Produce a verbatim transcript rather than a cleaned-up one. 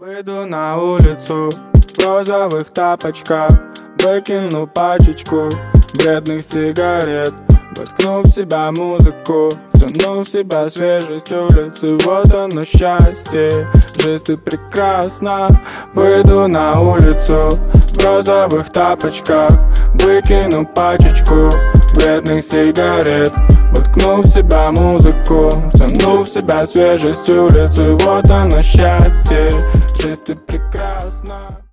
Выйду на улицу в розовых тапочках, выкину пачечку вредных сигарет, воткну в себя музыку, втяну в себя свежесть улицы. Вот оно счастье, жизнь ты прекрасна. Выйду на улицу в розовых тапочках, выкину пачечку вредных сигарет, воткну в себя музыку, втяну в себя свежесть улицы. Вот оно счастье, жизнь ты прекрасна.